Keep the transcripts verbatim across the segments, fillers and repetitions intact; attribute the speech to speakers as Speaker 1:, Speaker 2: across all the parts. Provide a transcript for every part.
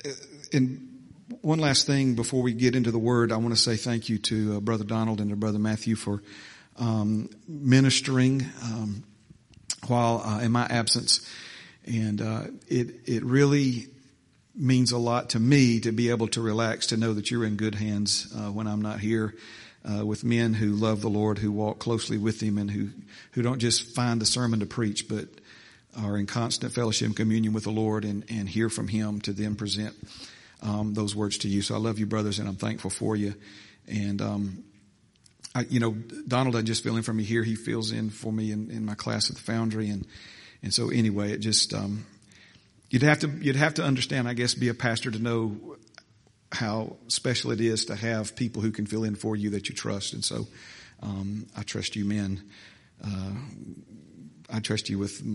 Speaker 1: in one last thing before we get into the Word, I want to say thank you to uh, Brother Donald and to Brother Matthew for um, ministering um, while uh, in my absence. And uh, it it really means a lot to me to be able to relax, to know that you're in good hands uh, when I'm not here, uh, with men who love the Lord, who walk closely with Him, and who, who don't just find the sermon to preach, but are in constant fellowship and communion with the Lord, and, and hear from Him to then present Um, those words to you. So I love you, brothers, and I'm thankful for you. And, um, I, you know, Donald doesn't just fill in for me here. He fills in for me in, in my class at the Foundry. And, and so anyway, it just, um, you'd have to, you'd have to understand, I guess, be a pastor to know how special it is to have people who can fill in for you that you trust. And so, um, I trust you men. Uh, I trust you with,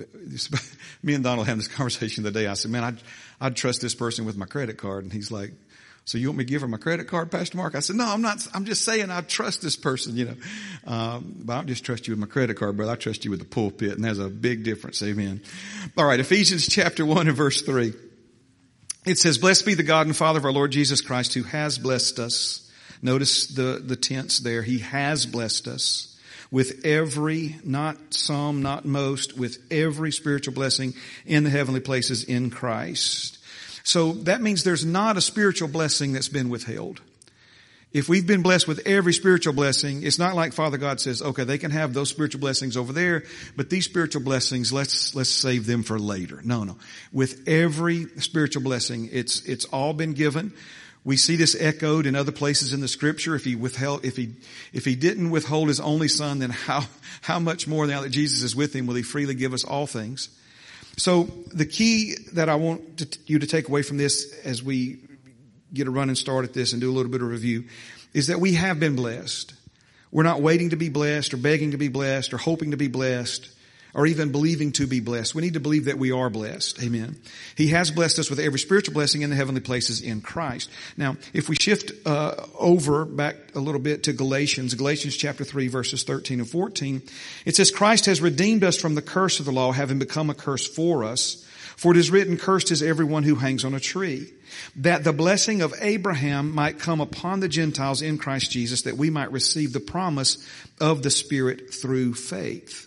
Speaker 1: me and Donald had this conversation the other day. I said, man, I'd, I'd trust this person with my credit card. And he's like, so you want me to give her my credit card, Pastor Mark? I said, no, I'm not, I'm just saying I trust this person, you know. Um, but I don't just trust you with my credit card, brother. I trust you with the pulpit. And there's a big difference. Amen. All right. Ephesians chapter one and verse three. It says, blessed be the God and Father of our Lord Jesus Christ, who has blessed us. Notice the, the tense there. He has blessed us with every, not some, not most, with every spiritual blessing in the heavenly places in Christ. So that means there's not a spiritual blessing that's been withheld. If we've been blessed with every spiritual blessing, it's not like Father God says, okay, they can have those spiritual blessings over there, but these spiritual blessings, let's, let's save them for later. No, no. With every spiritual blessing, it's, it's all been given. We see this echoed in other places in the Scripture. If he withheld, if he, if he didn't withhold his only Son, then how, how much more now that Jesus is with him will he freely give us all things? So the key that I want to, you to take away from this as we get a running start at this and do a little bit of review is that we have been blessed. We're not waiting to be blessed or begging to be blessed or hoping to be blessed or even believing to be blessed. We need to believe that we are blessed. Amen. He has blessed us with every spiritual blessing in the heavenly places in Christ. Now, if we shift uh, over back a little bit to Galatians, Galatians chapter three, verses thirteen and fourteen, it says, Christ has redeemed us from the curse of the law, having become a curse for us. For it is written, cursed is everyone who hangs on a tree, that the blessing of Abraham might come upon the Gentiles in Christ Jesus, that we might receive the promise of the Spirit through faith.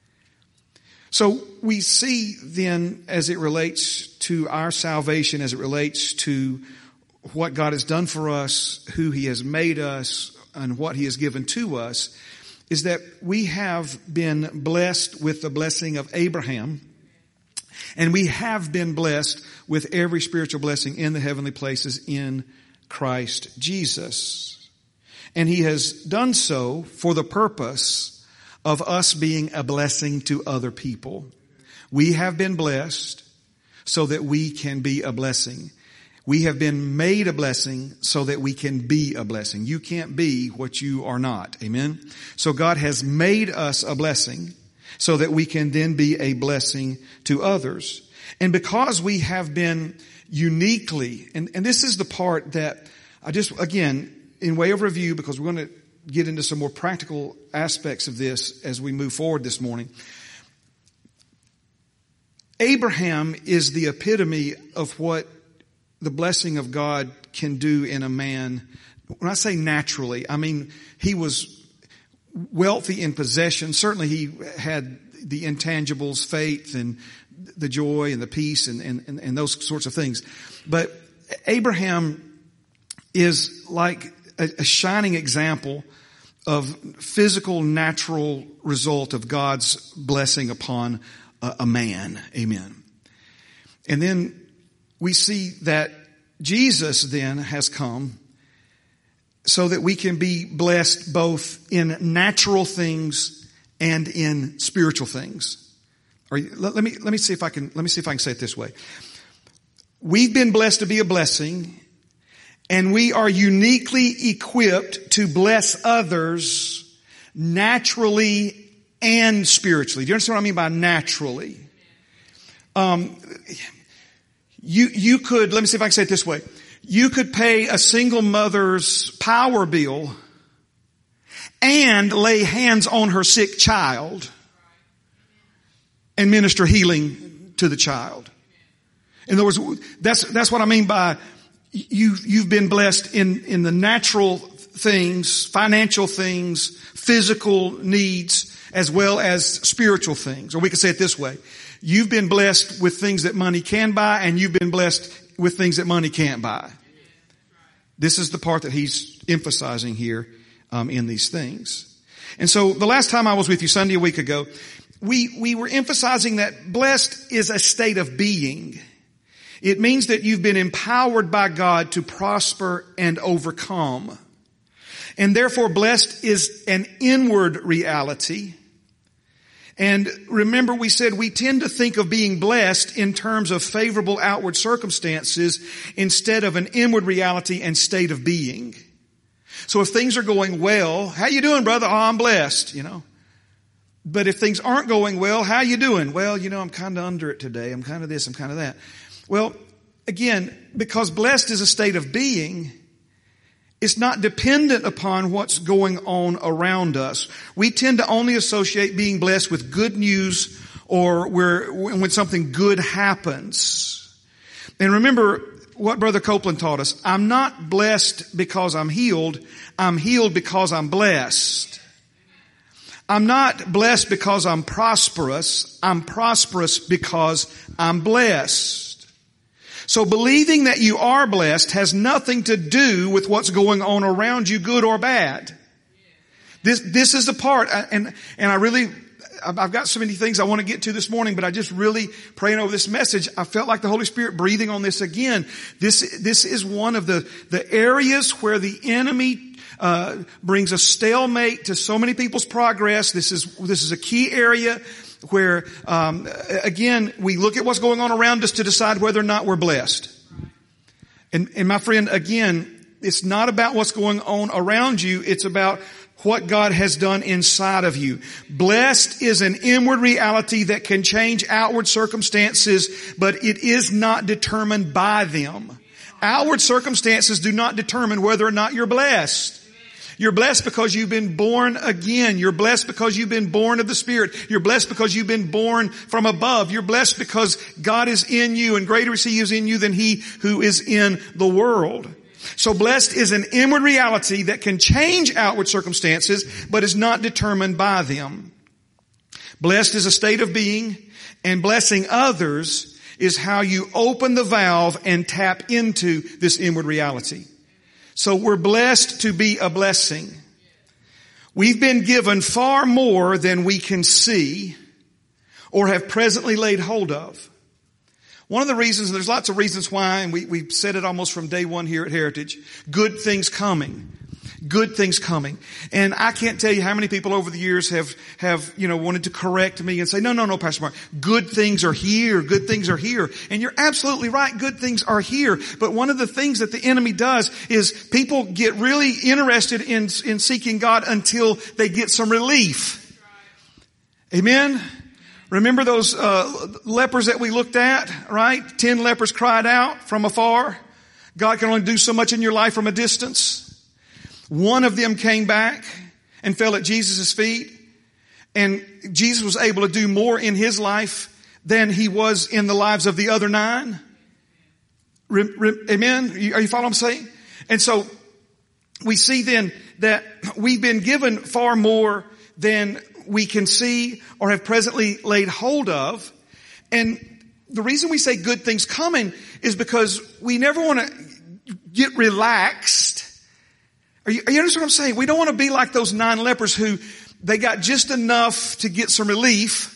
Speaker 1: So we see then, as it relates to our salvation, as it relates to what God has done for us, who He has made us, and what He has given to us, is that we have been blessed with the blessing of Abraham, and we have been blessed with every spiritual blessing in the heavenly places in Christ Jesus. And He has done so for the purpose of us being a blessing to other people. We have been blessed so that we can be a blessing. We have been made a blessing so that we can be a blessing. You can't be what you are not. Amen. So God has made us a blessing so that we can then be a blessing to others. And because we have been uniquely, and, and this is the part that I just, again, in way of review, because we're going to get into some more practical aspects of this as we move forward this morning. Abraham is the epitome of what the blessing of God can do in a man. When I say naturally, I mean he was wealthy in possession. Certainly he had the intangibles, faith and the joy and the peace and, and, and those sorts of things. But Abraham is like a, a shining example of physical, natural result of God's blessing upon a, a man. Amen. And then we see that Jesus then has come so that we can be blessed both in natural things and in spiritual things. Or let, let me let me see if I can let me see if I can say it this way. We've been blessed to be a blessing, and we are uniquely equipped to bless others naturally and spiritually. Do you understand what I mean by naturally? Um, you, you could, let me see if I can say it this way. You could pay a single mother's power bill and lay hands on her sick child and minister healing to the child. In other words, that's, that's what I mean by you, you've been blessed in, in the natural things, financial things, physical needs, as well as spiritual things. Or we could say it this way. You've been blessed with things that money can buy, and you've been blessed with things that money can't buy. This is the part that he's emphasizing here um, in these things. And so the last time I was with you, Sunday a week ago, we, we were emphasizing that blessed is a state of being. It means that you've been empowered by God to prosper and overcome. And therefore blessed is an inward reality. And remember, we said we tend to think of being blessed in terms of favorable outward circumstances instead of an inward reality and state of being. So if things are going well, how you doing, brother? Oh, I'm blessed, you know. But if things aren't going well, how you doing? Well, you know, I'm kind of under it today. I'm kind of this, I'm kind of that. Well, again, because blessed is a state of being, it's not dependent upon what's going on around us. We tend to only associate being blessed with good news or where, when something good happens. And remember what Brother Copeland taught us. I'm not blessed because I'm healed. I'm healed because I'm blessed. I'm not blessed because I'm prosperous. I'm prosperous because I'm blessed. So believing that you are blessed has nothing to do with what's going on around you, good or bad. This, this is the part, and, and I really, I've got so many things I want to get to this morning, but I just really, praying over this message, I felt like the Holy Spirit breathing on this again. This, this is one of the, the areas where the enemy uh, brings a stalemate to so many people's progress. This is, this is a key area where, um, again, we look at what's going on around us to decide whether or not we're blessed. And, and my friend, again, it's not about what's going on around you. It's about what God has done inside of you. Blessed is an inward reality that can change outward circumstances, but it is not determined by them. Outward circumstances do not determine whether or not you're blessed. You're blessed because you've been born again. You're blessed because you've been born of the Spirit. You're blessed because you've been born from above. You're blessed because God is in you, and greater is He is in you than he who is in the world. So blessed is an inward reality that can change outward circumstances, but is not determined by them. Blessed is a state of being, and blessing others is how you open the valve and tap into this inward reality. So we're blessed to be a blessing. We've been given far more than we can see or have presently laid hold of. One of the reasons, and there's lots of reasons why, and we, we've said it almost from day one here at Heritage, good things coming. Good things coming. And I can't tell you how many people over the years have, have, you know, wanted to correct me and say, no, no, no, Pastor Mark, good things are here. Good things are here. And you're absolutely right. Good things are here. But one of the things that the enemy does is people get really interested in, in seeking God until they get some relief. Amen. Remember those, uh, lepers that we looked at, right? Ten lepers cried out from afar. God can only do so much in your life from a distance. One of them came back and fell at Jesus' feet, and Jesus was able to do more in his life than he was in the lives of the other nine. Re- re- amen? Are you following what I'm saying? And so we see then that we've been given far more than we can see or have presently laid hold of. And the reason we say good things coming is because we never want to get relaxed. Are you, are you understand what I'm saying? We don't want to be like those nine lepers who they got just enough to get some relief.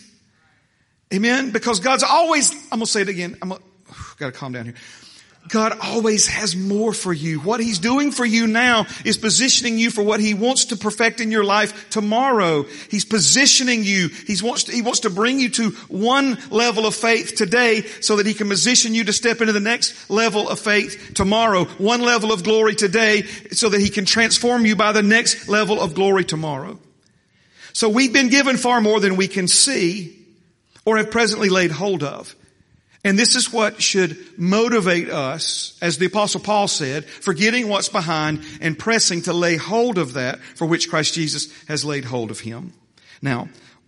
Speaker 1: Amen? Because God's always, I'm going to say it again. I'm going to, got to calm down here. God always has more for you. What He's doing for you now is positioning you for what He wants to perfect in your life tomorrow. He's positioning you. He wants to, He wants to bring you to one level of faith today so that He can position you to step into the next level of faith tomorrow. One level of glory today so that He can transform you by the next level of glory tomorrow. So we've been given far more than we can see or have presently laid hold of. And this is what should motivate us, as the Apostle Paul said, forgetting what's behind and pressing to lay hold of that for which Christ Jesus has laid hold of him. Now,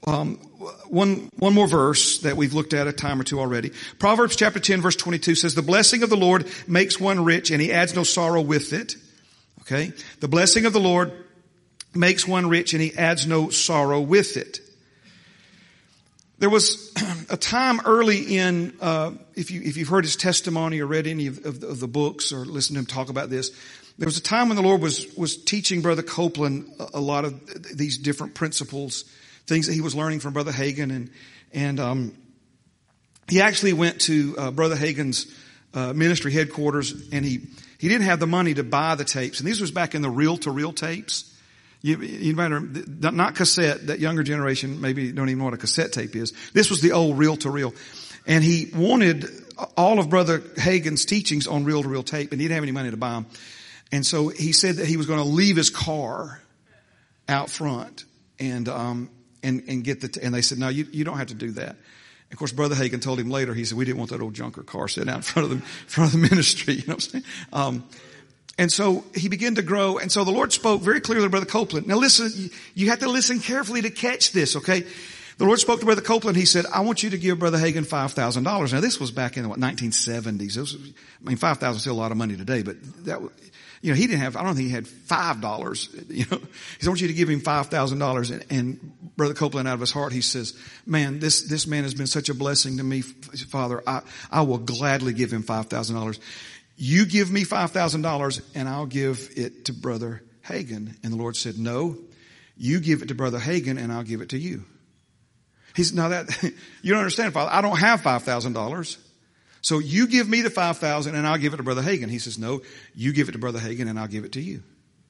Speaker 1: Um, one, one more verse that we've looked at a time or two already. Proverbs chapter ten verse twenty-two says, the blessing of the Lord makes one rich and he adds no sorrow with it. Okay. The blessing of the Lord makes one rich and he adds no sorrow with it. There was a time early in, uh, if you, if you've heard his testimony or read any of, of, of the books or listened to him talk about this, there was a time when the Lord was, was teaching Brother Copeland a, a lot of these different principles, things that he was learning from Brother Hagin, and, and, um, he actually went to, uh, Brother Hagin's, uh, ministry headquarters, and he, he didn't have the money to buy the tapes. And these was back in the reel-to-reel tapes. You, you matter, not cassette. That younger generation maybe don't even know what a cassette tape is. This was the old reel-to-reel. And he wanted all of Brother Hagin's teachings on reel-to-reel tape, and he didn't have any money to buy them. And so he said that he was going to leave his car out front and, um, and, and get the, t- and they said, no, you, you don't have to do that. Of course, Brother Hagin told him later, he said, we didn't want that old junker car sitting out in front of the, in front of the ministry. You know what I'm saying? Um, and so he began to grow. And so the Lord spoke very clearly to Brother Copeland. Now listen, you, you have to listen carefully to catch this, okay? The Lord spoke to Brother Copeland. He said, I want you to give Brother Hagin five thousand dollars. Now this was back in the, what, nineteen seventies. It was, I mean, five thousand dollars is still a lot of money today, but that was, you know, he didn't have, I don't think he had five dollars, you know. He said, I want you to give him five thousand dollars. And, and Brother Copeland, out of his heart, he says, man, this, this man has been such a blessing to me, Father. I, I will gladly give him five thousand dollars. You give me five thousand dollars and I'll give it to Brother Hagin. And the Lord said, no, you give it to Brother Hagin and I'll give it to you. He said, now that, you don't understand, Father. I don't have five thousand dollars. So you give me the five thousand and I'll give it to Brother Hagin. He says, no, you give it to Brother Hagin and I'll give it to you.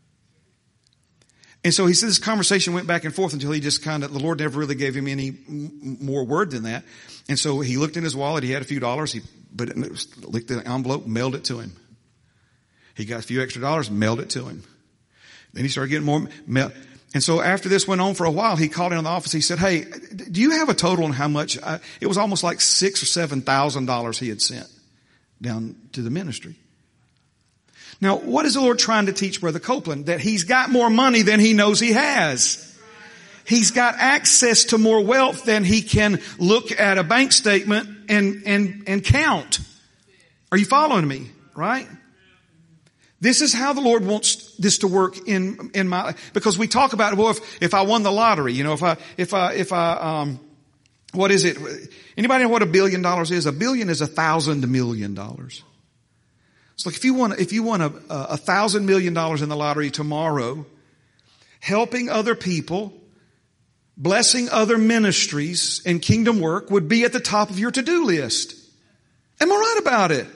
Speaker 1: And so he said this conversation went back and forth until he just kind of, the Lord never really gave him any m- more word than that. And so he looked in his wallet. He had a few dollars. He put it in, it was, licked the envelope, mailed it to him. He got a few extra dollars, mailed it to him. Then he started getting more mail. And so after this went on for a while, he called in on the office. He said, hey, do you have a total on how much? I, it was almost like six or seven thousand dollars he had sent down to the ministry. Now, what is the Lord trying to teach Brother Copeland? That he's got more money than he knows he has. He's got access to more wealth than he can look at a bank statement and, and, and count. Are you following me? Right? This is how the Lord wants this to work in, in my life. Because we talk about, well, if, if I won the lottery, you know, if I, if I, if I, um, what is it? Anybody know what a billion dollars is? A billion is a thousand million dollars. It's like if you won, if you won a, a thousand million dollars in the lottery tomorrow, helping other people, blessing other ministries and kingdom work would be at the top of your to-do list. Am I right about it?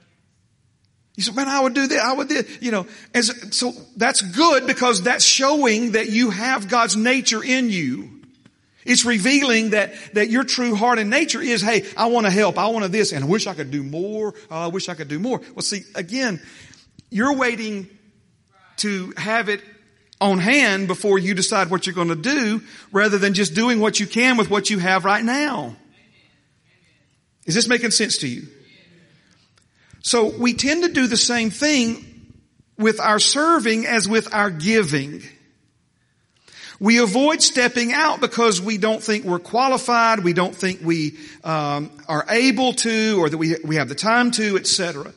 Speaker 1: You said, man, I would do that. I would do, you know, as, so that's good because that's showing that you have God's nature in you. It's revealing that, that your true heart and nature is, hey, I want to help. I want to this. And I wish I could do more. Oh, I wish I could do more. Well, see, again, you're waiting to have it on hand before you decide what you're going to do rather than just doing what you can with what you have right now. Is this making sense to you? So we tend to do the same thing with our serving as with our giving. We avoid stepping out because we don't think we're qualified, we don't think we um, are able to, or that we we have the time to, et cetera.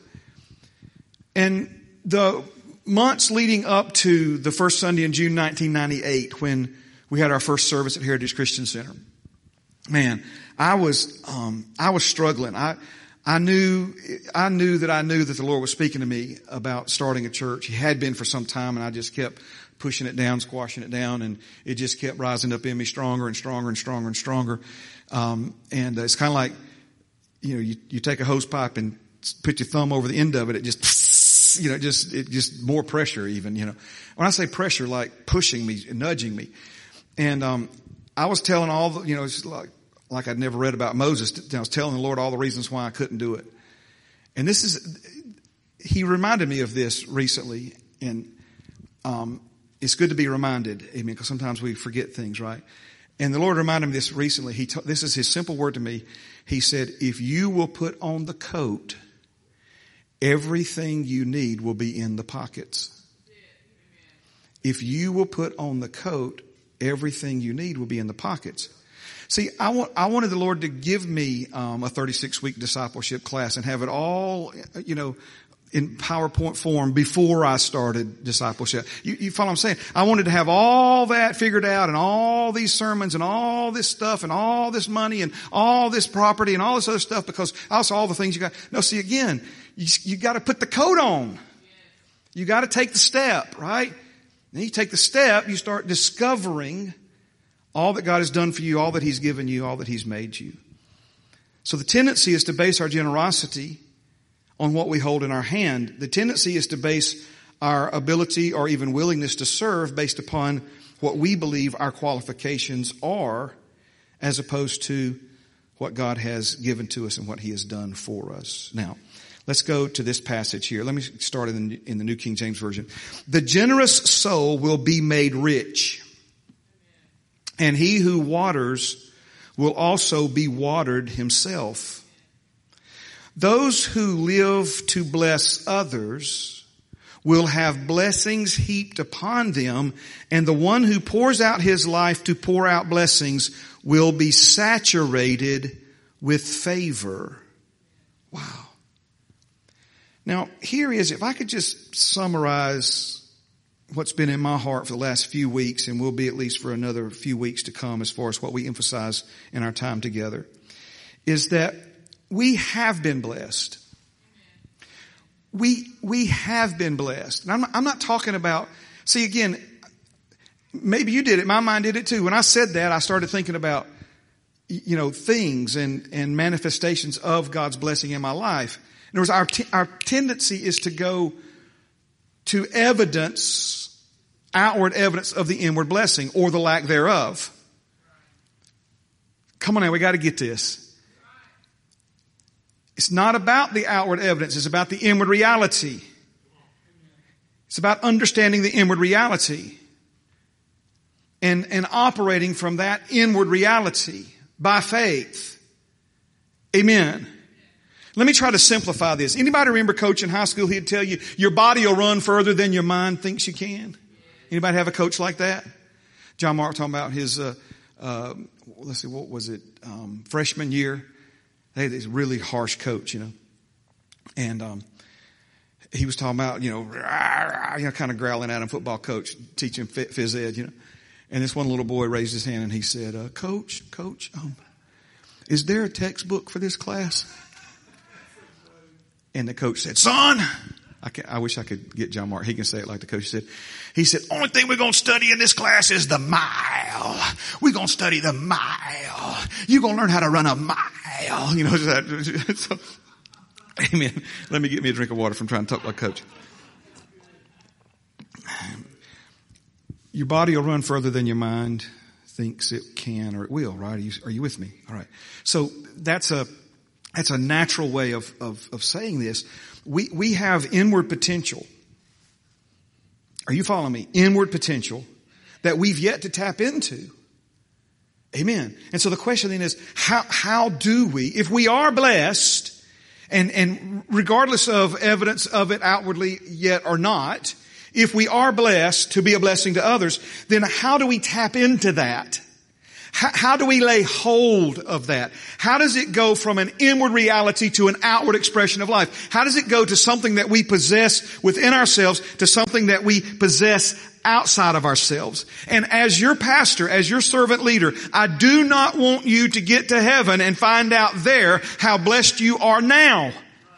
Speaker 1: And the months leading up to the first Sunday in June nineteen ninety-eight, when we had our first service at Heritage Christian Center, man, I was um, I was struggling. I I knew I knew that I knew that the Lord was speaking to me about starting a church. He had been for some time, and I just kept pushing it down, squashing it down, and it just kept rising up in me stronger and stronger and stronger and stronger. Um, and it's kind of like, you know, you, you take a hose pipe and put your thumb over the end of it. It just, you know, just, it just more pressure even, you know. When I say pressure, like pushing me, nudging me. And, um, I was telling all the, you know, it's like, like I'd never read about Moses. I was telling the Lord all the reasons why I couldn't do it. And this is, he reminded me of this recently, and, um, it's good to be reminded, amen, because sometimes we forget things, right? And the Lord reminded me this recently. He t- this is His simple word to me. He said, if you will put on the coat, everything you need will be in the pockets. If you will put on the coat, everything you need will be in the pockets. See, I want, I wanted the Lord to give me, um, a thirty-six week discipleship class and have it all, you know, in PowerPoint form before I started discipleship. You, you follow what I'm saying? I wanted to have all that figured out and all these sermons and all this stuff and all this money and all this property and all this other stuff because also all the things you got. No, see again, you, you got to put the coat on. You got to take the step, right? Then you take the step, you start discovering all that God has done for you, all that He's given you, all that He's made you. So the tendency is to base our generosity on what we hold in our hand. The tendency is to base our ability or even willingness to serve based upon what we believe our qualifications are, as opposed to what God has given to us and what He has done for us. Now, let's go to this passage here. Let me start in the, in the New King James Version. The generous soul will be made rich, and he who waters will also be watered himself. Those who live to bless others will have blessings heaped upon them, and the one who pours out his life to pour out blessings will be saturated with favor. Wow. Now, here is, if I could just summarize what's been in my heart for the last few weeks, and will be at least for another few weeks to come as far as what we emphasize in our time together, is that we have been blessed. We, we have been blessed. And I'm not, I'm not talking about, see again, maybe you did it. My mind did it too. When I said that, I started thinking about, you know, things and, and manifestations of God's blessing in my life. In other words, our, t- our tendency is to go to evidence, outward evidence of the inward blessing or the lack thereof. Come on now, we got to get this. It's not about the outward evidence. It's about the inward reality. It's about understanding the inward reality and, and operating from that inward reality by faith. Amen. Let me try to simplify this. Anybody remember Coach in high school? He'd tell you, your body will run further than your mind thinks you can. Anybody have a coach like that? John Mark talking about his, uh, uh, let's see, what was it? Um, freshman year. They had this really harsh coach, you know, and um, he was talking about, you know, rah, rah, you know, kind of growling at him, football coach teaching phys ed, you know, and this one little boy raised his hand and he said, uh, "Coach, Coach, um, is there a textbook for this class?" And the coach said, "Son," I, can, I wish I could get John Mark. He can say it like the coach said. He said, "Only thing we're going to study in this class is the mile. We're going to study the mile. You're going to learn how to run a mile." You know, so, amen. Let me get me a drink of water from trying to talk like coach. Your body will run further than your mind thinks it can or it will, right? Are you, are you with me? All right. So that's a, that's a natural way of, of, of saying this. We, we have inward potential. Are you following me? Inward potential that we've yet to tap into. Amen. And so the question then is, how, how do we, if we are blessed, and, and regardless of evidence of it outwardly yet or not, if we are blessed to be a blessing to others, then how do we tap into that? How, how do we lay hold of that? How does it go from an inward reality to an outward expression of life? How does it go to something that we possess within ourselves to something that we possess outside of ourselves? And as your pastor, as your servant leader, I do not want you to get to heaven and find out there how blessed you are now.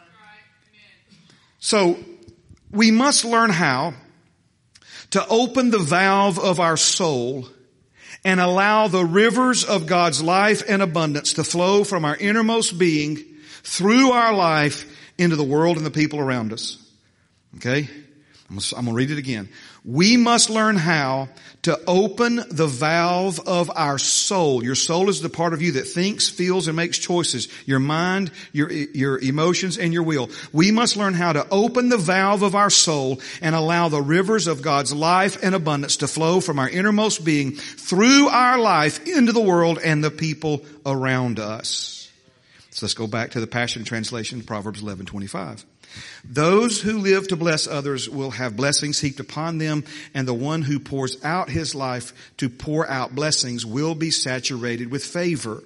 Speaker 1: So we must learn how to open the valve of our soul and allow the rivers of God's life and abundance to flow from our innermost being through our life into the world and the people around us. Okay? I'm going to read it again. We must learn how to open the valve of our soul. Your soul is the part of you that thinks, feels, and makes choices. Your mind, your, your emotions, and your will. We must learn how to open the valve of our soul and allow the rivers of God's life and abundance to flow from our innermost being through our life into the world and the people around us. So let's go back to the Passion Translation, Proverbs eleven twenty-five. Those who live to bless others will have blessings heaped upon them, and the one who pours out his life to pour out blessings will be saturated with favor.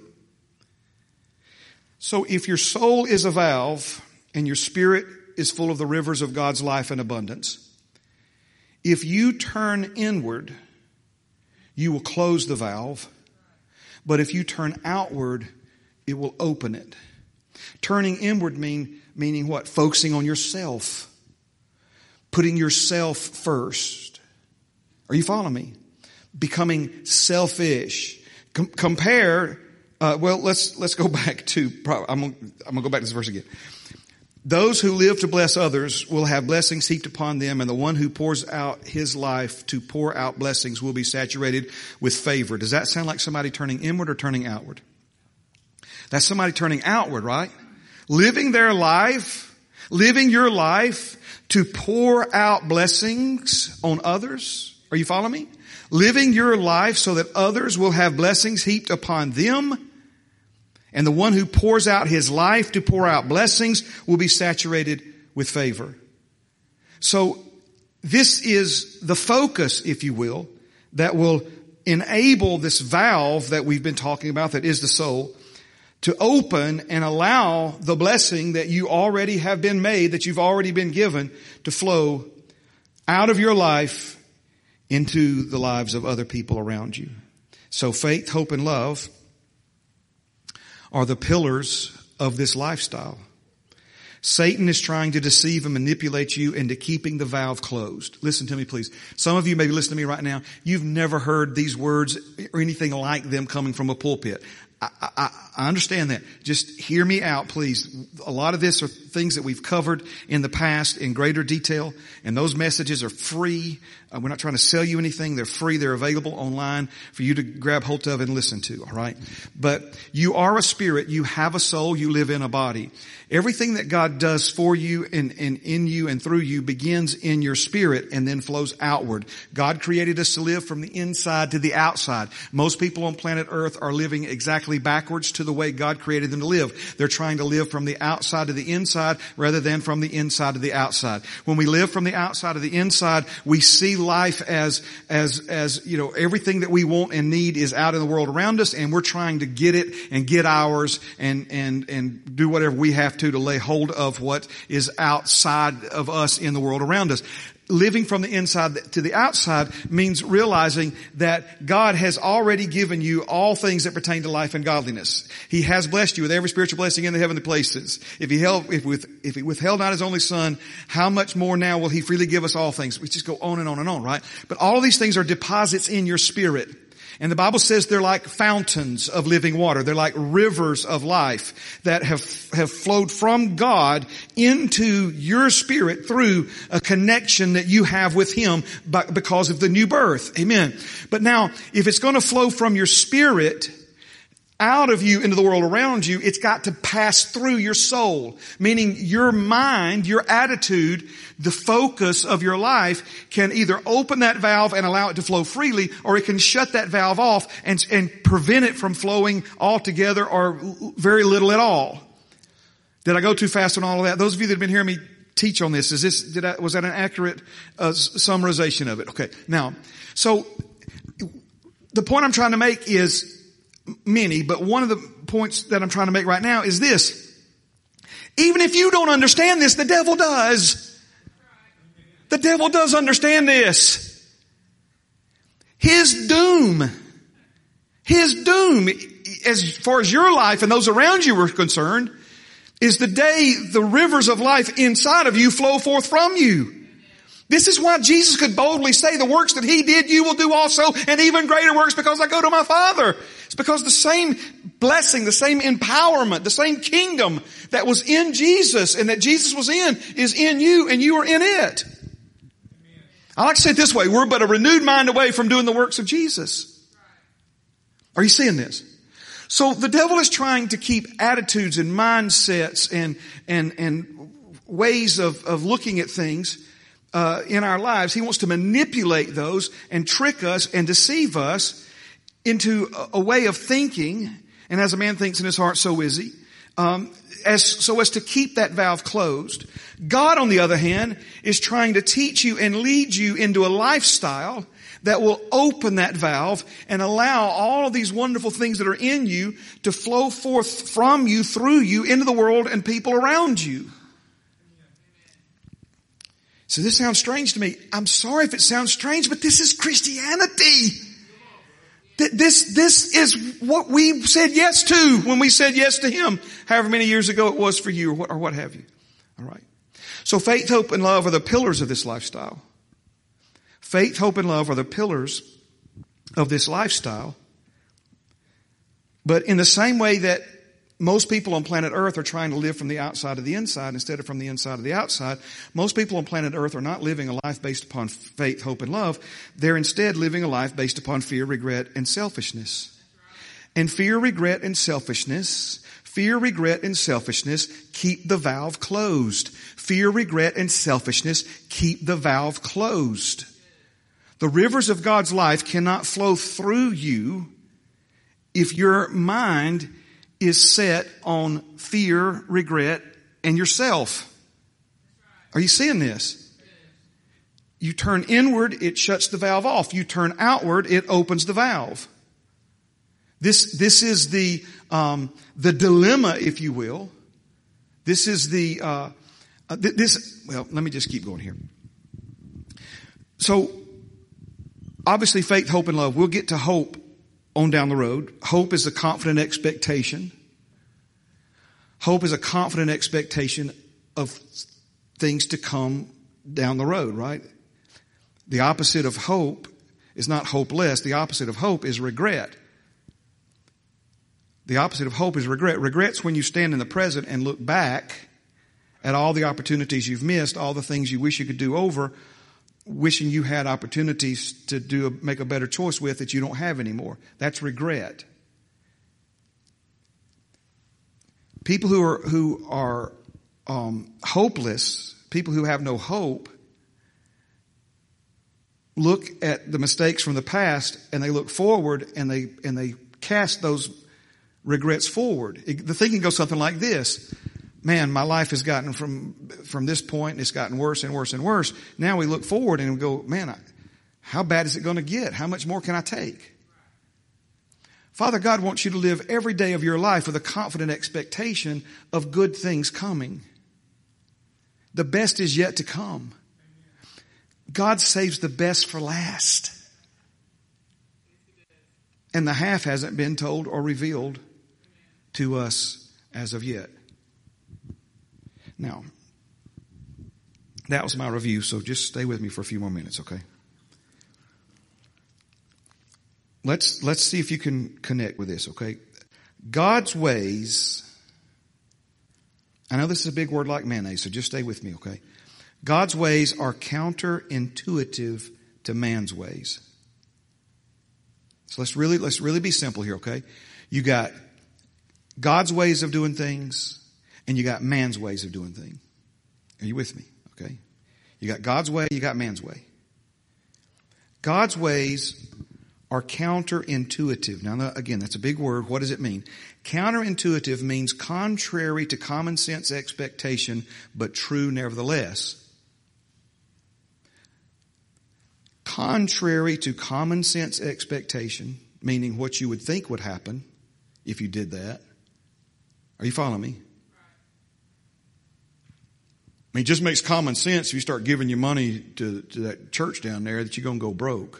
Speaker 1: So if your soul is a valve and your spirit is full of the rivers of God's life and abundance, if you turn inward, you will close the valve. But if you turn outward, it will open it. Turning inward mean, meaning what? Focusing on yourself. Putting yourself first. Are you following me? Becoming selfish. Com- compare, uh, well, let's, let's go back to, I'm gonna, I'm gonna go back to this verse again. Those who live to bless others will have blessings heaped upon them, and the one who pours out his life to pour out blessings will be saturated with favor. Does that sound like somebody turning inward or turning outward? That's somebody turning outward, right? Living their life, living your life to pour out blessings on others. Are you following me? Living your life so that others will have blessings heaped upon them. And the one who pours out his life to pour out blessings will be saturated with favor. So this is the focus, if you will, that will enable this valve that we've been talking about, that is the soul, to open and allow the blessing that you already have been made, that you've already been given, to flow out of your life into the lives of other people around you. So faith, hope, and love are the pillars of this lifestyle. Satan is trying to deceive and manipulate you into keeping the valve closed. Listen to me, please. Some of you may be listening to me right now. You've never heard these words or anything like them coming from a pulpit. I, I, I understand that. Just hear me out, please. A lot of this are things that we've covered in the past in greater detail, and those messages are free. Uh, we're not trying to sell you anything. They're free. They're available online for you to grab hold of and listen to, all right? But you are a spirit. You have a soul. You live in a body. Everything that God does for you and, and in you and through you begins in your spirit and then flows outward. God created us to live from the inside to the outside. Most people on planet Earth are living exactly backwards to the way God created them to live. They're trying to live from the outside to the inside rather than from the inside to the outside. When we live from the outside to the inside, we see life as, as, as, you know, everything that we want and need is out in the world around us, and we're trying to get it and get ours and, and, and do whatever we have to to lay hold of what is outside of us in the world around us. Living from the inside to the outside means realizing that God has already given you all things that pertain to life and godliness. He has blessed you with every spiritual blessing in the heavenly places. If he held, if with, if he withheld not his only son, how much more now will he freely give us all things? We just go on and on and on, right? But all of these things are deposits in your spirit. And the Bible says they're like fountains of living water. They're like rivers of life that have, have flowed from God into your spirit through a connection that you have with Him by, because of the new birth. Amen. But now, if it's going to flow from your spirit out of you into the world around you, it's got to pass through your soul. Meaning your mind, your attitude, the focus of your life can either open that valve and allow it to flow freely, or it can shut that valve off and, and prevent it from flowing altogether or very little at all. Did I go too fast on all of that? Those of you that have been hearing me teach on this, is this, did I, was that an accurate uh, summarization of it? Okay. Now, so the point I'm trying to make is many, but one of the points that I'm trying to make right now is this. Even if you don't understand this, the devil does. The devil does understand this. His doom, his doom, as far as your life and those around you are concerned, is the day the rivers of life inside of you flow forth from you. This is why Jesus could boldly say, the works that He did, you will do also, and even greater works, because I go to my Father. It's because the same blessing, the same empowerment, the same kingdom that was in Jesus and that Jesus was in is in you, and you are in it. I like to say it this way: we're but a renewed mind away from doing the works of Jesus. Are you seeing this? So the devil is trying to keep attitudes and mindsets and, and, and ways of, of looking at things Uh, in our lives. He wants to manipulate those and trick us and deceive us into a, a way of thinking. And as a man thinks in his heart, so is he. Um, as, so as to keep that valve closed. God, on the other hand, is trying to teach you and lead you into a lifestyle that will open that valve and allow all of these wonderful things that are in you to flow forth from you, through you, into the world and people around you. So this sounds strange to me. I'm sorry if it sounds strange, but this is Christianity. This, this is what we said yes to when we said yes to Him, however many years ago it was for you, or what, or what have you. All right. So faith, hope, and love are the pillars of this lifestyle. Faith, hope, and love are the pillars of this lifestyle. But in the same way that most people on planet Earth are trying to live from the outside to the inside instead of from the inside to the outside, most people on planet Earth are not living a life based upon faith, hope, and love. They're instead living a life based upon fear, regret, and selfishness. And fear, regret, and selfishness, fear, regret, and selfishness keep the valve closed. Fear, regret, and selfishness keep the valve closed. The rivers of God's life cannot flow through you if your mind is set on fear, regret, and yourself. Are you seeing this? You turn inward, it shuts the valve off. You turn outward, it opens the valve. This, this is the, um, the dilemma, if you will. This is the, uh, uh, this, well, let me just keep going here. So, obviously faith, hope, and love. We'll get to hope on down the road. Hope is a confident expectation. Hope is a confident expectation of things to come down the road, right? The opposite of hope is not hopeless. The opposite of hope is regret. The opposite of hope is regret. Regret's when you stand in the present and look back at all the opportunities you've missed, all the things you wish you could do over, wishing you had opportunities to do a, make a better choice with that you don't have anymore. That's regret. People who are who are um, hopeless, people who have no hope, look at the mistakes from the past and they look forward and they and they cast those regrets forward. It, the thinking goes something like this: man, my life has gotten from from this point, and it's gotten worse and worse and worse. Now we look forward and we go, man, I, how bad is it going to get? How much more can I take? Father God wants you to live every day of your life with a confident expectation of good things coming. The best is yet to come. God saves the best for last. And the half hasn't been told or revealed to us as of yet. Now, that was my review, so just stay with me for a few more minutes, okay? Let's, let's see if you can connect with this, okay? God's ways, I know this is a big word like mayonnaise, so just stay with me, okay? God's ways are counterintuitive to man's ways. So let's really, let's really be simple here, okay? You got God's ways of doing things, and you got man's ways of doing things. Are you with me? Okay. You got God's way, you got man's way. God's ways are counterintuitive. Now, again, that's a big word. What does it mean? Counterintuitive means contrary to common sense expectation, but true nevertheless. Contrary to common sense expectation, meaning what you would think would happen if you did that. Are you following me? I mean, it just makes common sense if you start giving your money to, to that church down there that you're going to go broke.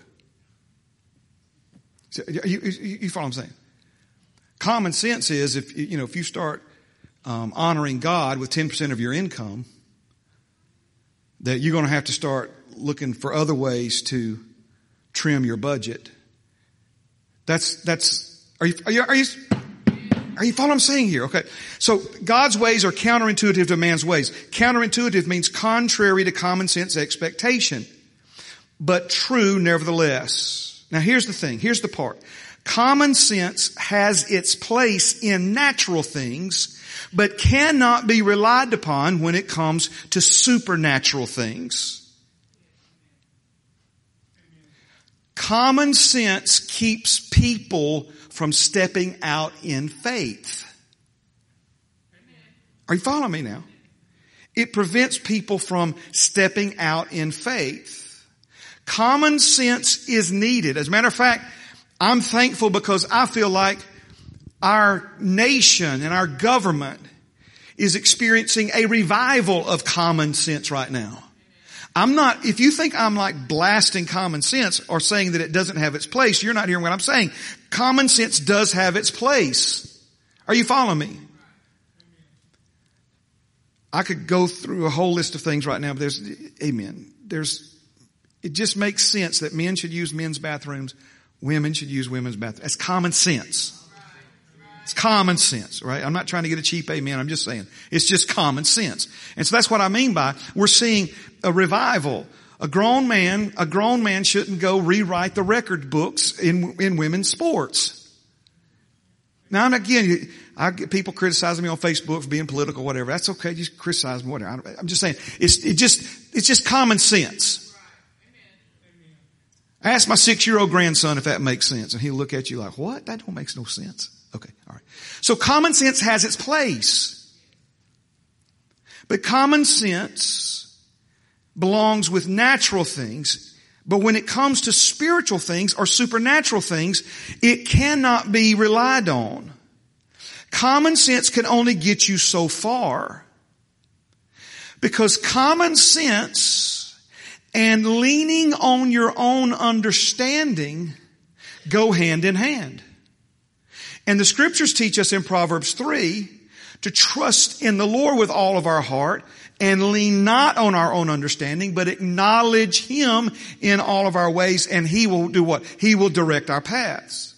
Speaker 1: So, you, you, you follow what I'm saying? Common sense is if, you know, if you start um, honoring God with ten percent of your income, that you're going to have to start looking for other ways to trim your budget. That's, that's, are you, are you, are you, are you following what I'm saying here? Okay. So God's ways are counterintuitive to man's ways. Counterintuitive means contrary to common sense expectation, but true nevertheless. Now here's the thing. Here's the part. Common sense has its place in natural things, but cannot be relied upon when it comes to supernatural things. Common sense keeps people from stepping out in faith. Are you following me now? It prevents people from stepping out in faith. Common sense is needed. As a matter of fact, I'm thankful because I feel like our nation and our government is experiencing a revival of common sense right now. I'm not, if you think I'm like blasting common sense or saying that it doesn't have its place, you're not hearing what I'm saying. Common sense does have its place. Are you following me? I could go through a whole list of things right now, but there's, amen. There's, it just makes sense that men should use men's bathrooms, women should use women's bathrooms. That's common sense. It's common sense, right? I'm not trying to get a cheap amen. I'm just saying it's just common sense. And so that's what I mean by we're seeing a revival. A grown man, a grown man shouldn't go rewrite the record books in, in women's sports. Now, and again, I get people criticizing me on Facebook for being political, whatever. That's okay. Just criticize me, whatever. I'm just saying it's, it just, it's just common sense. I asked my six-year-old grandson if that makes sense, and he'll look at you like, what? That don't make no sense. Okay, all right. So common sense has its place. But common sense belongs with natural things. But when it comes to spiritual things or supernatural things, it cannot be relied on. Common sense can only get you so far. Because common sense and leaning on your own understanding go hand in hand. And the scriptures teach us in Proverbs three to trust in the Lord with all of our heart and lean not on our own understanding, but acknowledge Him in all of our ways, and He will do what? He will direct our paths.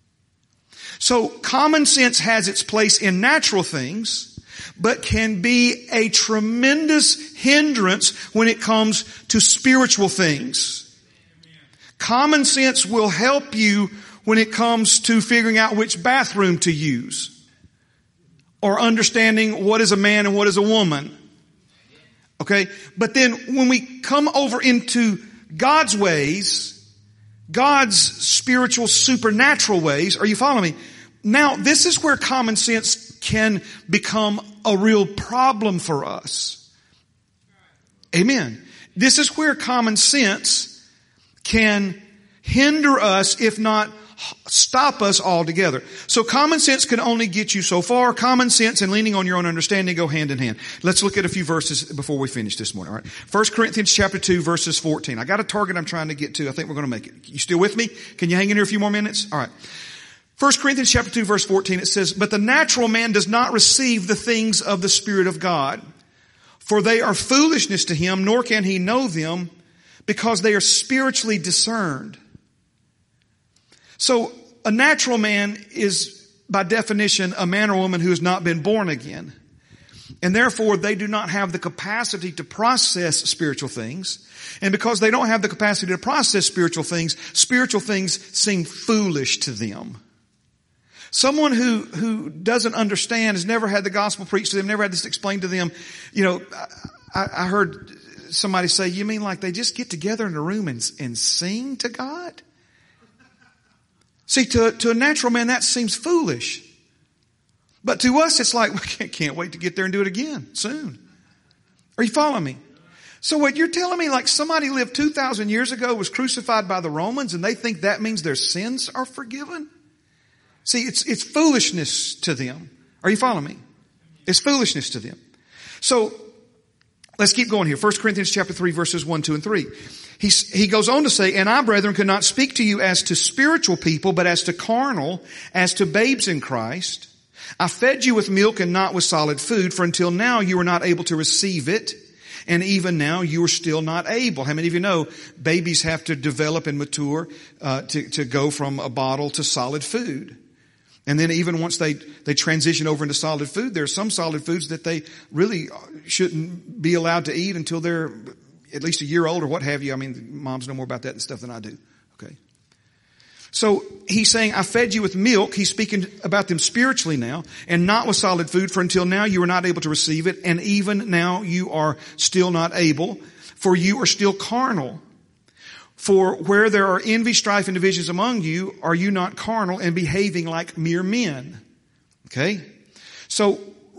Speaker 1: So common sense has its place in natural things, but can be a tremendous hindrance when it comes to spiritual things. Common sense will help you when it comes to figuring out which bathroom to use or understanding what is a man and what is a woman. Okay? But then when we come over into God's ways, God's spiritual supernatural ways, are you following me? Now, this is where common sense can become a real problem for us. Amen. This is where common sense can hinder us, if not stop us altogether. So common sense can only get you so far. Common sense and leaning on your own understanding go hand in hand. Let's look at a few verses before we finish this morning. All right. First Corinthians chapter two, verses fourteen. I got a target I'm trying to get to. I think we're going to make it. You still with me? Can you hang in here a few more minutes? All right. First Corinthians chapter two, verse fourteen, it says, "But the natural man does not receive the things of the Spirit of God, for they are foolishness to him, nor can he know them, because they are spiritually discerned." So a natural man is, by definition, a man or woman who has not been born again. And therefore, they do not have the capacity to process spiritual things. And because they don't have the capacity to process spiritual things, spiritual things seem foolish to them. Someone who, who doesn't understand, has never had the gospel preached to them, never had this explained to them. You know, I, I heard somebody say, "You mean like they just get together in a room and, and sing to God?" See, to, to a natural man, that seems foolish. But to us, it's like, we can't, can't wait to get there and do it again soon. Are you following me? So what you're telling me, like somebody lived two thousand years ago, was crucified by the Romans, and they think that means their sins are forgiven? See, it's, it's foolishness to them. Are you following me? It's foolishness to them. So, let's keep going here. First Corinthians chapter three, verses one, two, and three. He, he goes on to say, "And I, brethren, could not speak to you as to spiritual people, but as to carnal, as to babes in Christ. I fed you with milk and not with solid food, for until now you were not able to receive it, and even now you are still not able." How many of you know babies have to develop and mature uh, to, to go from a bottle to solid food? And then even once they, they transition over into solid food, there are some solid foods that they really shouldn't be allowed to eat until they're at least a year old or what have you. I mean, moms know more about that and stuff than I do. Okay. So he's saying, I fed you with milk. He's speaking about them spiritually now, and not with solid food, for until now you were not able to receive it, and even now you are still not able, for you are still carnal. For where there are envy, strife, and divisions among you, are you not carnal and behaving like mere men? Okay? So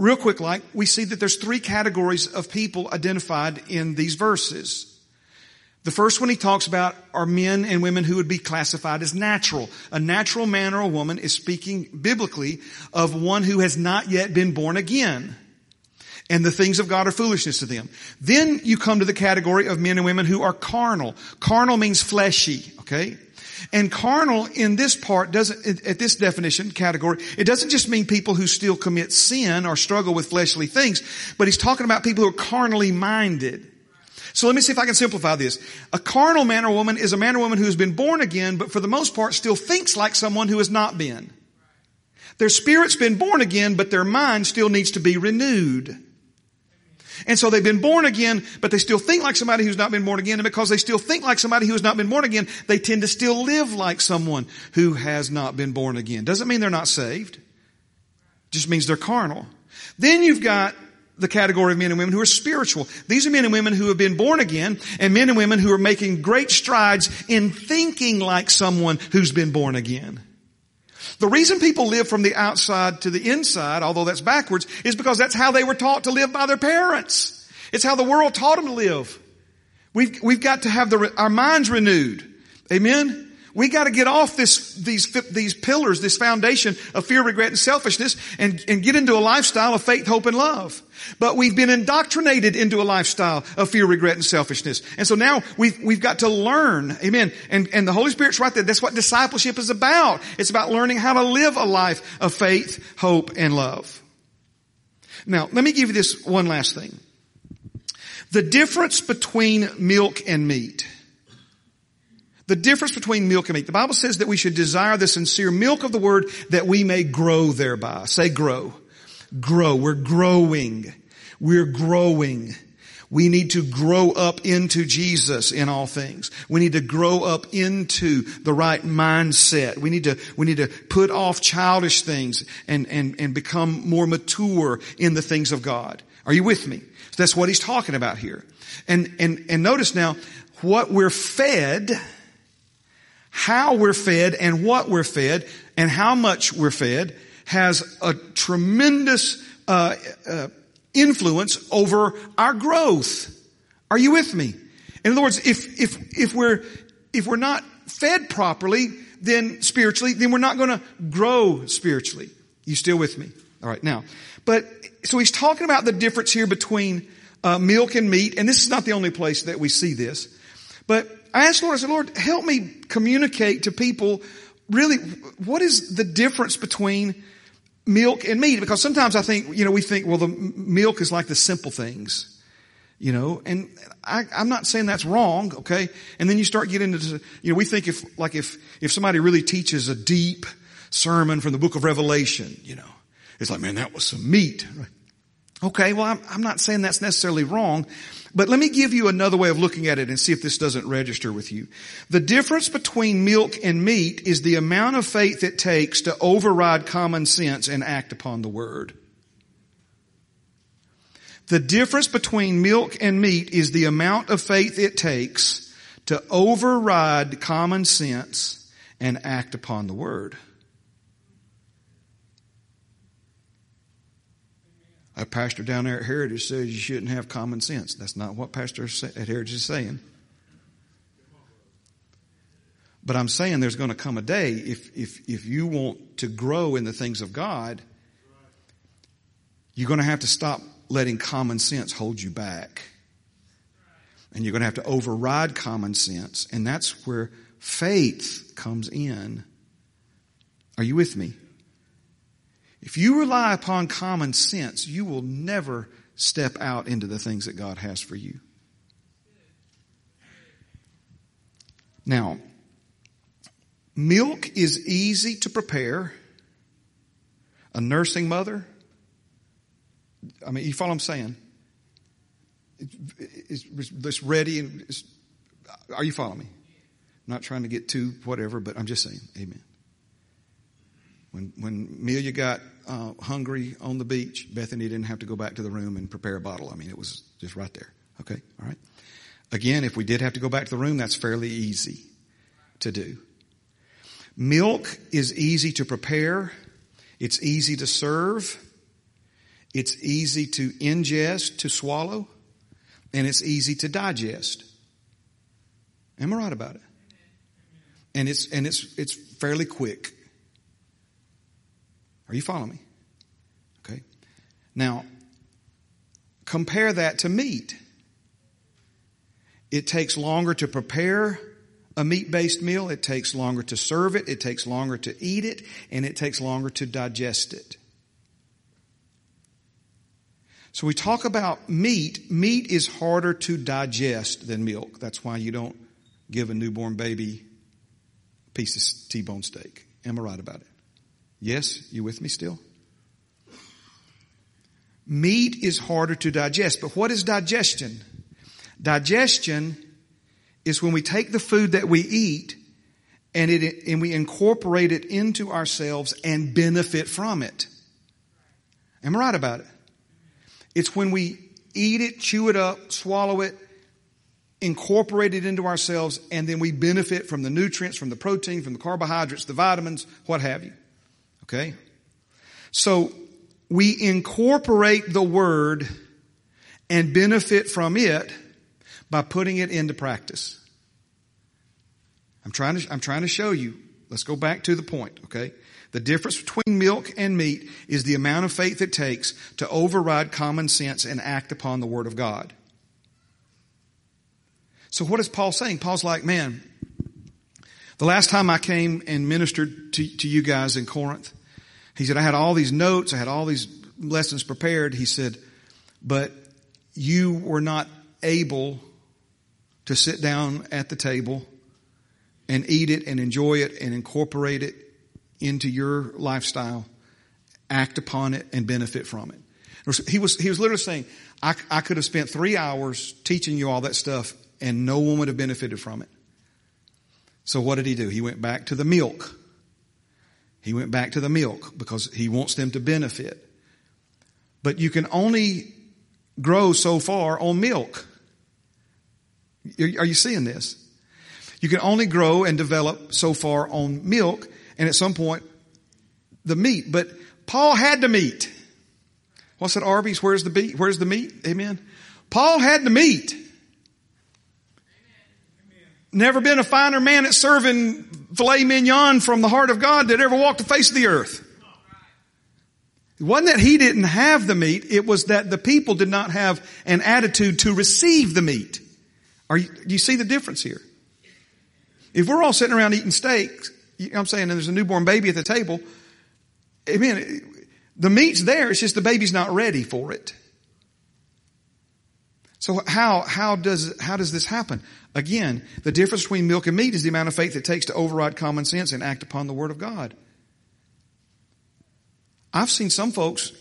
Speaker 1: real quick, like, we see that there's three categories of people identified in these verses. The first one he talks about are men and women who would be classified as natural. A natural man or a woman is speaking biblically of one who has not yet been born again. And the things of God are foolishness to them. Then you come to the category of men and women who are carnal. Carnal means fleshy, okay? And carnal in this part doesn't, at this definition category, it doesn't just mean people who still commit sin or struggle with fleshly things, but he's talking about people who are carnally minded. So let me see if I can simplify this. A carnal man or woman is a man or woman who has been born again, but for the most part still thinks like someone who has not been. Their spirit's been born again, but their mind still needs to be renewed. And so they've been born again, but they still think like somebody who's not been born again. And because they still think like somebody who has not been born again, they tend to still live like someone who has not been born again. Doesn't mean they're not saved. Just means they're carnal. Then you've got the category of men and women who are spiritual. These are men and women who have been born again, and men and women who are making great strides in thinking like someone who's been born again. The reason people live from the outside to the inside, although that's backwards, is because that's how they were taught to live by their parents. It's how the world taught them to live. We've, we've got to have the, our minds renewed. Amen? We got to get off this, these, these pillars, this foundation of fear, regret, and selfishness, and, and get into a lifestyle of faith, hope, and love. But we've been indoctrinated into a lifestyle of fear, regret, and selfishness. And so now we've, we've got to learn. Amen. And, and the Holy Spirit's right there. That's what discipleship is about. It's about learning how to live a life of faith, hope, and love. Now, let me give you this one last thing. The difference between milk and meat. The difference between milk and meat. The Bible says that we should desire the sincere milk of the word that we may grow thereby. Say grow. Grow. We're growing. We're growing. We need to grow up into Jesus in all things. We need to grow up into the right mindset. We need to, we need to put off childish things and, and, and become more mature in the things of God. Are you with me? So that's what he's talking about here. And, and, and notice now what we're fed, how we're fed and what we're fed and how much we're fed has a tremendous uh, uh influence over our growth. Are you with me? In other words, if if if we're if we're not fed properly, then spiritually, then we're not going to grow spiritually. You still with me? All right. Now, but so he's talking about the difference here between uh, milk and meat, and this is not the only place that we see this. But I asked Lord, I said, Lord, help me communicate to people really what is the difference between milk and meat? Because sometimes I think, you know, we think, well, the milk is like the simple things, you know, and I, I'm not saying that's wrong, okay? And then you start getting into, you know, we think if, like if, if somebody really teaches a deep sermon from the book of Revelation, you know, it's like, man, that was some meat. Okay, well, I'm, I'm not saying that's necessarily wrong, but let me give you another way of looking at it and see if this doesn't register with you. The difference between milk and meat is the amount of faith it takes to override common sense and act upon the word. The difference between milk and meat is the amount of faith it takes to override common sense and act upon the word. A pastor down there at Heritage says you shouldn't have common sense. That's not what pastor at Heritage is saying. But I'm saying there's going to come a day if, if, if you want to grow in the things of God, you're going to have to stop letting common sense hold you back. And you're going to have to override common sense. And that's where faith comes in. Are you with me? If you rely upon common sense, you will never step out into the things that God has for you. Now, milk is easy to prepare. A nursing mother, I mean, you follow what I'm saying? It's, it's ready. And it's, are you following me? I'm not trying to get too whatever, but I'm just saying, amen. When when Amelia got uh, hungry on the beach, Bethany didn't have to go back to the room and prepare a bottle. I mean, it was just right there. Okay, all right. Again, if we did have to go back to the room, that's fairly easy to do. Milk is easy to prepare. It's easy to serve. It's easy to ingest, to swallow, and it's easy to digest. Am I right about it? And it's and it's it's fairly quick. Are you following me? Okay. Now, compare that to meat. It takes longer to prepare a meat-based meal. It takes longer to serve it. It takes longer to eat it. And it takes longer to digest it. So we talk about meat. Meat is harder to digest than milk. That's why you don't give a newborn baby a piece of T-bone steak. Am I right about it? Yes? You with me still? Meat is harder to digest. But what is digestion? Digestion is when we take the food that we eat and it and we incorporate it into ourselves and benefit from it. Am I right about it? It's when we eat it, chew it up, swallow it, incorporate it into ourselves, and then we benefit from the nutrients, from the protein, from the carbohydrates, the vitamins, what have you. Okay? So we incorporate the word and benefit from it by putting it into practice. I'm trying to, I'm trying to show you. Let's go back to the point, okay? The difference between milk and meat is the amount of faith it takes to override common sense and act upon the Word of God. So what is Paul saying? Paul's like, man, the last time I came and ministered to, to you guys in Corinth, he said, I had all these notes, I had all these lessons prepared. He said, but you were not able to sit down at the table and eat it and enjoy it and incorporate it into your lifestyle, act upon it and benefit from it. He was, he was literally saying, I, I could have spent three hours teaching you all that stuff and no one would have benefited from it. So what did he do? He went back to the milk. He went back to the milk because he wants them to benefit. But you can only grow so far on milk. Are you seeing this? You can only grow and develop so far on milk, and at some point, the meat. But Paul had the meat. What's that, Arby's? Where's the meat? Where's the meat? Amen. Paul had the meat. Amen. Never been a finer man at serving filet mignon from the heart of God that ever walked the face of the earth. It wasn't that he didn't have the meat. It was that the people did not have an attitude to receive the meat. Are you, do you see the difference here? If we're all sitting around eating steaks, you know what I'm saying, and there's a newborn baby at the table, I mean, the meat's there, it's just the baby's not ready for it. So how, how does, how does this happen? Again, the difference between milk and meat is the amount of faith it takes to override common sense and act upon the Word of God. I've seen some folks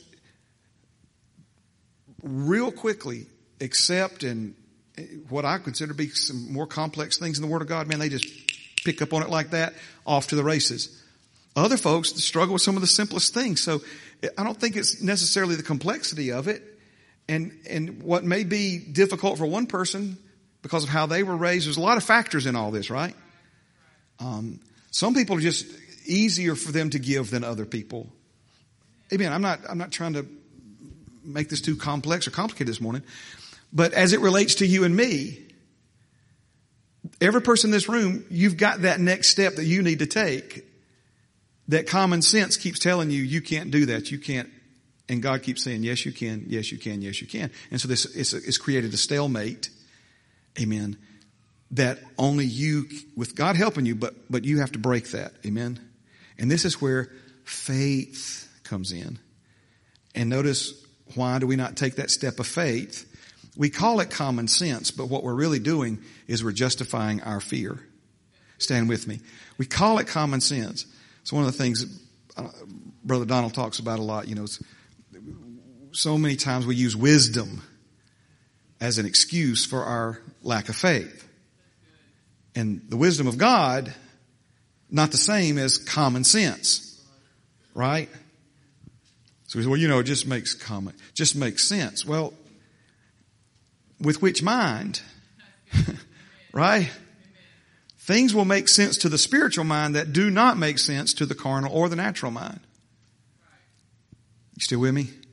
Speaker 1: real quickly accept and what I consider to be some more complex things in the Word of God. Man, they just pick up on it like that, off to the races. Other folks struggle with some of the simplest things. So I don't think it's necessarily the complexity of it. And, and what may be difficult for one person because of how they were raised, there's a lot of factors in all this, right? Um, some people are just easier for them to give than other people. Amen. I'm not, I'm not trying to make this too complex or complicated this morning. But as it relates to you and me, every person in this room, you've got that next step that you need to take. That common sense keeps telling you, you can't do that. You can't. And God keeps saying, yes, you can. Yes, you can. Yes, you can. And so this it's, it's created a stalemate. Amen. That only you, with God helping you, but, but you have to break that. Amen. And this is where faith comes in. And notice, why do we not take that step of faith? We call it common sense, but what we're really doing is we're justifying our fear. Stand with me. We call it common sense. It's one of the things uh, Brother Donald talks about a lot. You know, it's, so many times we use wisdom as an excuse for our lack of faith. And the wisdom of God, not the same as common sense. Right? So we say, well, you know, it just makes common, just makes sense. Well, with which mind? Right? Things will make sense to the spiritual mind that do not make sense to the carnal or the natural mind. You still with me?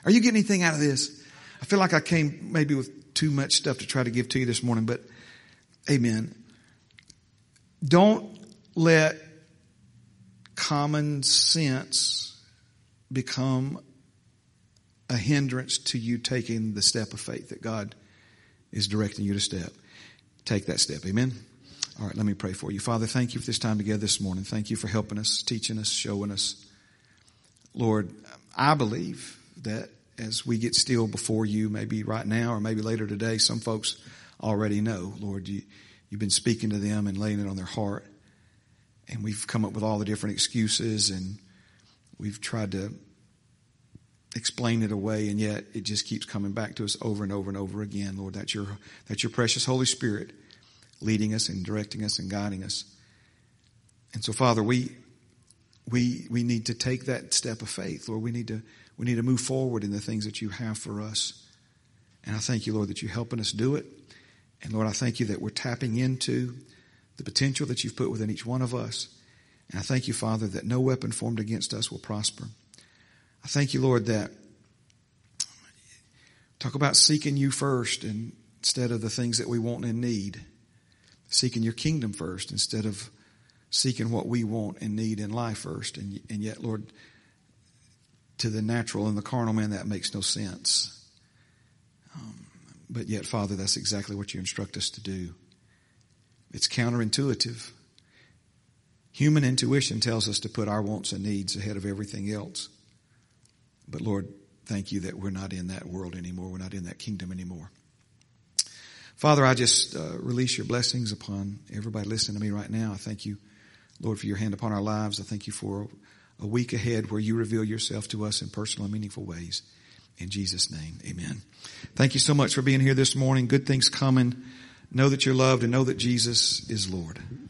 Speaker 1: Are you getting anything out of this? I feel like I came maybe with too much stuff to try to give to you this morning, but amen. Don't let common sense become a hindrance to you taking the step of faith that God is directing you to step. Take that step. Amen. All right, let me pray for you. Father, thank you for this time together this morning. Thank you for helping us, teaching us, showing us. Lord, I believe that as we get still before you, maybe right now or maybe later today, some folks already know, Lord, you, you've been speaking to them and laying it on their heart. And we've come up with all the different excuses and we've tried to explain it away, and yet it just keeps coming back to us over and over and over again. Lord, that's your, that's your precious Holy Spirit leading us and directing us and guiding us. And so, Father, we, we, we need to take that step of faith. Lord, we need to, we need to move forward in the things that you have for us. And I thank you, Lord, that you're helping us do it. And Lord, I thank you that we're tapping into the potential that you've put within each one of us. And I thank you, Father, that no weapon formed against us will prosper. I thank you, Lord, that talk about seeking you first and instead of the things that we want and need. Seeking your kingdom first instead of seeking what we want and need in life first. And, and yet, Lord, to the natural and the carnal man, that makes no sense. Um, but yet, Father, that's exactly what you instruct us to do. It's counterintuitive. Human intuition tells us to put our wants and needs ahead of everything else. But Lord, thank you that we're not in that world anymore. We're not in that kingdom anymore. Father, I just uh, release your blessings upon everybody listening to me right now. I thank you, Lord, for your hand upon our lives. I thank you for a week ahead where you reveal yourself to us in personal and meaningful ways. In Jesus' name, amen. Thank you so much for being here this morning. Good things coming. Know that you're loved and know that Jesus is Lord.